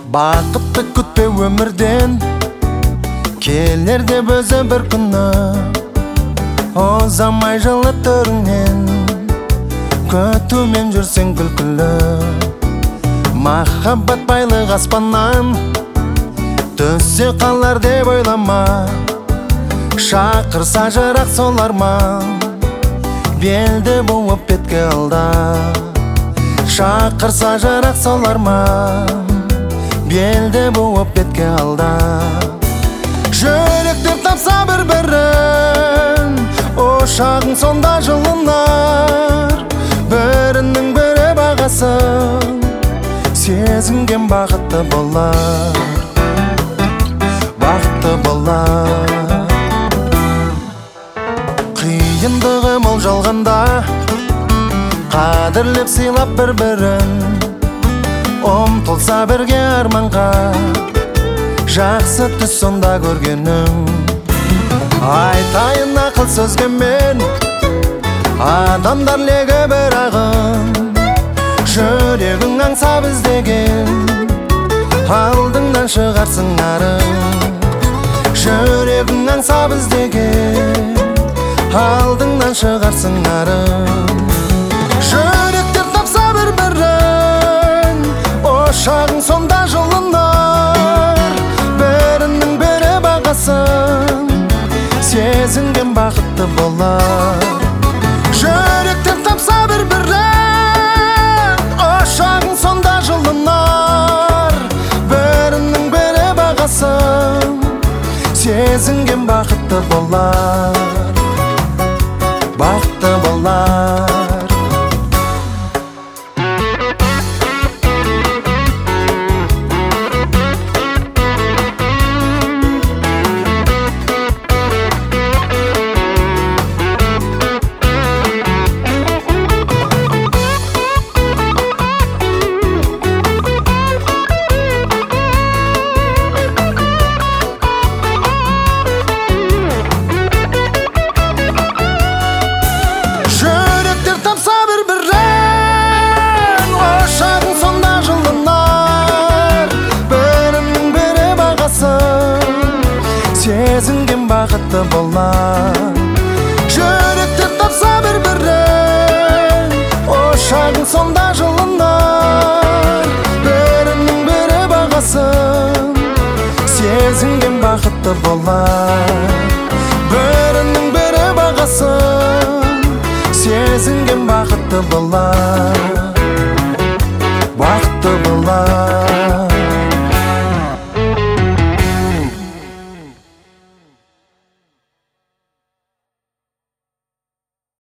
Бақытты күтпе өмірден, келер деп өзі бір күні. Озамай жылы түріңнен, күтумен жүрсең күлкілі. Махаббат байлық аспаннан түссе қалар деп ойлама. Шақырса жырақ сол арман, белді буып бетке алда. Шақырса жырақ сол арман, белді буып бетке алда. Жүректер тапса бір-бірін, ошағың сонда жылынар. Бірінің бірі бағасын, сезінген бақытты болар. Бақытты болар. Қиындығы мол жалғанда, қадірлеп сыйлап бір-бірін. Ұмтылса бірге арманға, жақсы түс сонда көргенім. Айтайын ақыл сөзгемен, адамдар легі бір ағын. Жүрегің аңсап іздеген, алдыңнан шығарсың арын. Жүрегің аңсап іздеген, алдыңнан шығарсың арын. Жүректер тапса бір-бірін, ошағың сонда жылынар. Бірінің бірі бағасын, сезінген бақытты болар. Жүректер тапса бір-бірін, ошағың сонда жылынар. Бірінің бірі бағасын, сезінген бақытты болар. Бақытты болар. Сезінген бақытты болар. Жүректер тапса бір-бірін, ошағың сонда жылынар. Бірінің бірі бағасын, сезінген бақытты болар. Бірінің бірі бағасын, сезінген бақытты болар. Бақытты болар.